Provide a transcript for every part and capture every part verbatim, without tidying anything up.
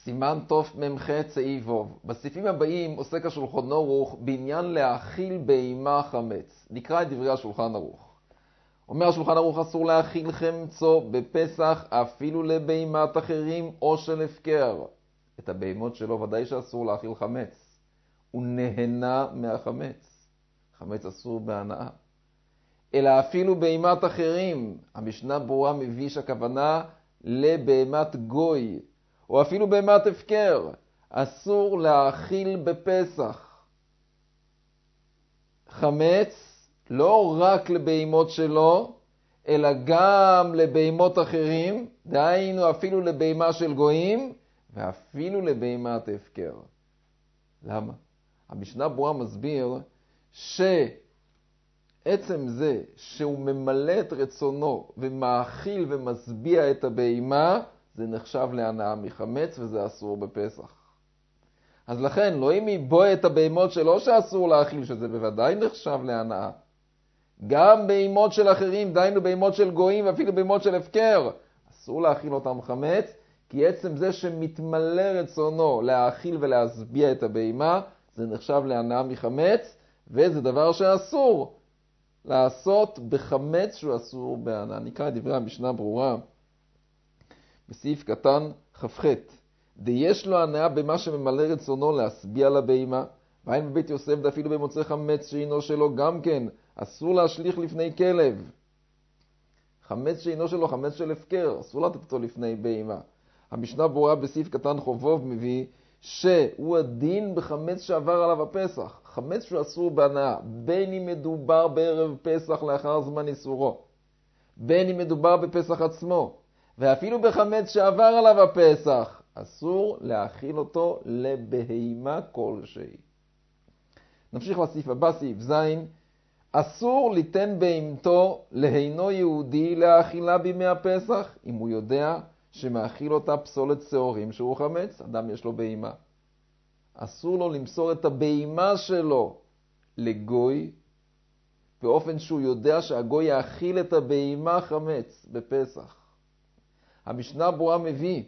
סימן תוף ממח צעיב ווב. בסעיפים הבאים עוסק השולחן ערוך בעניין להאכיל בהמה חמץ. נקרא את דברי השולחן ערוך. אומר השולחן ערוך אסור להאכיל חמצו בפסח אפילו לבהמת אחרים או של הפקר. את הבהמות שלו ודאי שאסור להאכיל חמץ. הוא נהנה מהחמץ. חמץ אסור בהנאה. אלא אפילו בהמת אחרים. המשנה ברורה מביא שהכוונה לבהמת גוי. או אפילו בהמת הפקר, אסור להאכיל בפסח חמץ, לא רק לבהמות שלו, אלא גם לבהמות אחרים, דהיינו אפילו לבהמה של גויים, ואפילו לבהמת הפקר. למה? המשנה ברורה מסביר שעצם זה שהוא ממלא את רצונו ומאכיל ומשביע את הבהמה, זה נחשב להנאה מחמץ וזה אסור בפסח. אז לכן, לא אם יבוא את הבהמות שלו שאסור להאכיל, שזה בוודאי נחשב להנאה. גם בהמות של אחרים, דיינו בהמות של גויים ואפילו בהמות של הפקר, אסור להאכיל אותם חמץ, כי עצם זה שמתמלא רצונו להאכיל ולהשביע את הבהמה, זה נחשב להנאה מחמץ, וזה דבר שאסור לעשות בחמץ שהוא אסור בהנאה. נקרא את דברי המשנה ברורה. בסעיף קטן כ"ח, דיש לו הנאה במה שממלא רצונו להשביע לבהמה, ואין בבית יוסף דאפילו במוצא חמץ שאינו שלו גם כן, אסור להשליך לפני כלב. חמץ שאינו שלו, חמץ של הפקר, אסור לתת אותו לפני בהמה. המשנה ברורה בסעיף קטן חובוב מביא שהוא הדין בחמץ שעבר עליו הפסח. חמץ שהוא אסור בהנאה, בין אם מדובר בערב פסח לאחר זמן איסורו, בין אם מדובר בפסח עצמו, ואפילו בחמץ שעבר עליו הפסח, אסור להאכיל אותו לבהמה כלשהי. נמשיך לסעיף הבא, סעיף זין. אסור ליתן בהמתו להינו יהודי להאכילה בימי הפסח, אם הוא יודע שמאכיל אותה פסולת שעורים שהוא חמץ. אדם יש לו בהמה, אסור לו למסור את הבהמה שלו לגוי, באופן שהוא יודע שהגוי יאכיל את הבהמה חמץ בפסח. המשנה ברורה מביא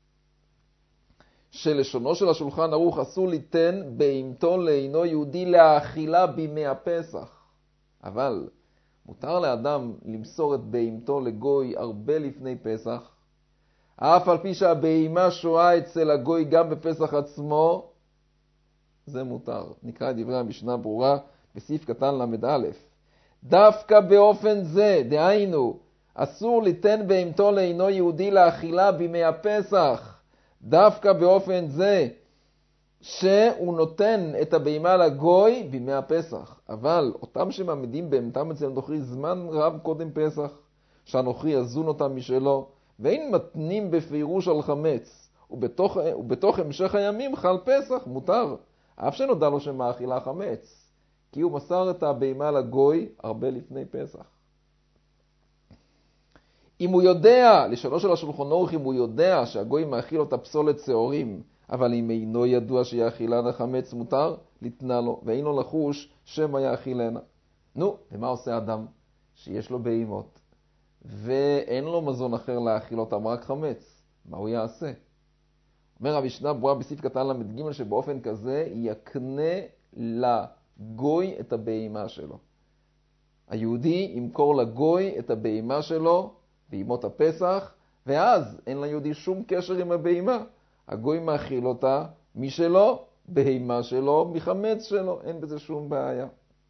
שלשונו של השולחן ערוך אסור ליתן בהמתו להינו יהודי להאכילה בימי הפסח. אבל מותר לאדם למסור את בהמתו לגוי הרבה לפני פסח, אף על פי שהבהמה שוהה אצל הגוי גם בפסח עצמו, זה מותר. נקרא את דברי המשנה ברורה בסעיף קטן למד א'. דווקא באופן זה, דהיינו, אסור ליתן בהמתו להינו יהודי להאכילה בימי הפסח, דווקא באופן זה שהוא נותן את הבהמה לגוי בימי הפסח. אבל אותם שמעמידים בהמתם אצל הנוכרי זמן רב קודם פסח, שהנוכרי יזון אותם משלו, ואין מתנים בפירוש על חמץ, ובתוך, ובתוך המשך הימים חל פסח, מותר, אף שנודע לו שמאכילה חמץ, כי הוא מסר את הבהמה לגוי הרבה לפני פסח. אם הוא יודע, לשונו של השולחן ערוך, אם הוא יודע שהגוי מאכיל אותה פסולת שעורים, אבל אם אינו ידוע שיאכילנה חמץ, מותר לתנה לו, ואין לו לחוש שמא יאכילנה. נו, ומה עושה אדם שיש לו בהמות ואין לו מזון אחר להאכיל אותם, רק חמץ? מה הוא יעשה? אומר המשנה ברורה בסעיף קטן למד ג' שבאופן כזה יקנה לגוי את הבהמה שלו. היהודי ימכור לגוי את הבהמה שלו בימות הפסח, ואז אין ליהודי שום קשר עם הבהמה. הגוי מאכיל אותה משלו, בהמה שלו, מחמץ שלו, אין בזה שום בעיה.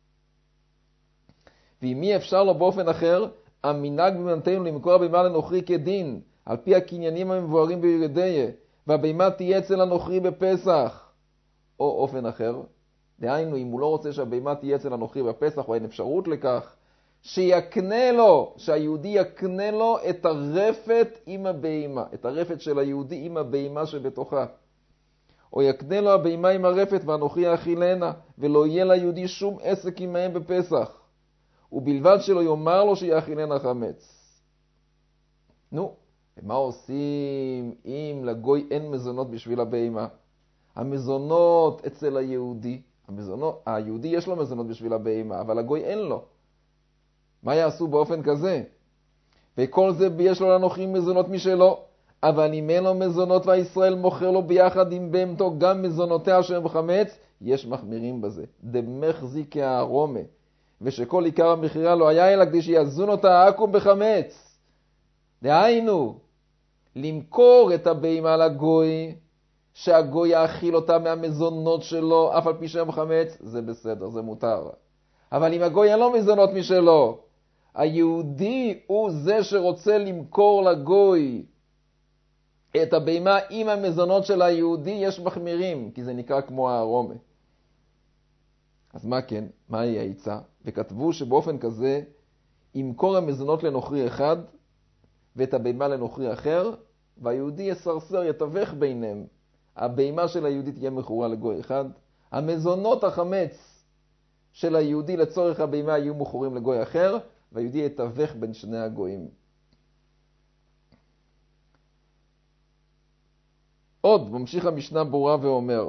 ואם מי אפשר לו באופן אחר, המנהג במתנתנו למכור הבהמה לנוכרי כדין, על פי הקניינים המבוארים בירידיה, והבהמה תהיה אצל הנוכרי בפסח, או אופן אחר. דהיינו, אם הוא לא רוצה שהבהמה תהיה אצל הנוכרי בפסח, או אין אפשרות לכך, שיקנה לו, שהיהודי יקנה לו את הרפת עם הבהמה, את הרפת של היהודי עם הבהמה שבתוכה. או יקנה לו הבהמה עם הרפת והנוכרי יאכילנה, ולא יהיה ליהודי שום עסק עמהם בפסח. ובלבד שלא יאמר לו שיאכילנה חמץ. נו, ומה עושים אם לגוי אין מזונות בשביל הבהמה? המזונות אצל היהודי, המזונות, היהודי יש לו מזונות בשביל הבהמה, אבל הגוי אין לו. מה יעשו באופן כזה? וכל זה יש לו לנוכרי מזונות משלו, אבל אם אין לו מזונות והישראל מוכר לו ביחד עם בהמתו גם מזונותיה שהם בחמץ, יש מחמירים בזה. דמחזיקי הערומה. ושכל עיקר המחירה לא היה אלא כדי שיזון אותה עקום בחמץ. דהיינו, למכור את הבהמה לגוי, שהגוי יאכיל אותה מהמזונות שלו, אף על פי שהם חמץ, זה בסדר, זה מותר. אבל אם הגוי אין לו מזונות משלו, היהודי הוא זה שרוצה למכור לגוי את הבהמה עם המזונות של היהודי, יש מחמירים, כי זה נקרא כמו הערומה. אז מה כן? מה היא העיצה? וכתבו שבאופן כזה, ימכור המזונות לנוכרי אחד, ואת הבהמה לנוכרי אחר, והיהודי יסרסר, יתווך ביניהם. הבהמה של היהודי תהיה מכורה לגוי אחד, המזונות החמץ של היהודי לצורך הבהמה יהיו מכורים לגוי אחר, והיהודי יתווך בין שני הגויים. עוד, ממשיך המשנה ברורה ואומר,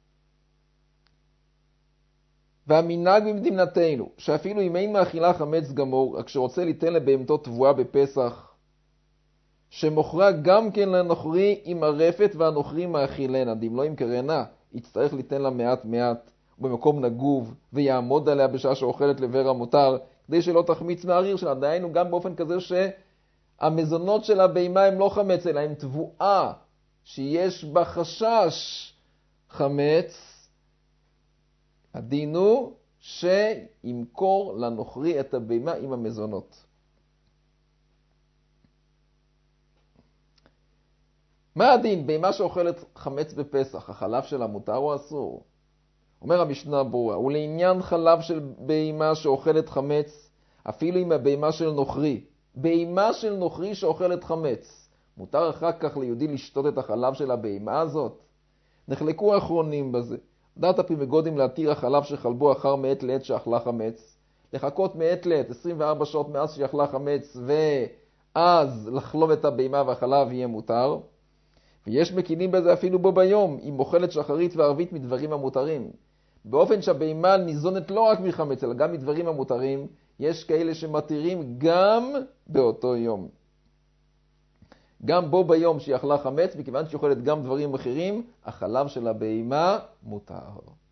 והמנהג במדינתנו, שאפילו אם אין מאכילה חמץ גמור, רק שרוצה ליתן לבהמתו תבואה בפסח, שמוכרה גם כן לנוכרי עם הרפת והנוכרי מאכילנה, דים לא ימכרנה, יצטרך ליתן לה מעט מעט במקום נגוב, ויעמוד עליה בשעה שאוכלת לבר המותר, כדי שלא תחמיץ מהריר שלה. דהיינו גם באופן כזה שהמזונות של הבהמה הם לא חמץ, אלא הם תבואה שיש בה חשש חמץ. הדין הוא שימכור לנוכרי את הבהמה עם המזונות. מה הדין? בהמה שאוכלת חמץ בפסח, החלב שלה מותר או אסור? אומר המשנה ברורה, ולעניין חלב של בהמה שאוכלת חמץ, אפילו עם הבהמה של נוכרי, בהמה של נוכרי שאוכלת חמץ, מותר אחר כך ליהודי לשתות את החלב של הבהמה הזאת? נחלקו האחרונים בזה. דעת הפרימגודים להתיר החלב שחלבו אחר מעת לעת שאכלה חמץ, לחכות מעת לעת עשרים וארבע שעות מאז שאכלה חמץ, ואז לחלוב את הבהמה והחלב יהיה מותר. ויש מקינים בזה אפילו בו ביום, אם אוכלת שחרית וערבית מדברים המותרים. באופן שהבהמה ניזונת לא רק מחמץ, אלא גם מדברים המותרים, יש כאלה שמתירים גם באותו יום. גם בו ביום שהיא אכלה חמץ, מכיוון שהיא אוכלת גם דברים אחרים, החלב של הבהמה מותר.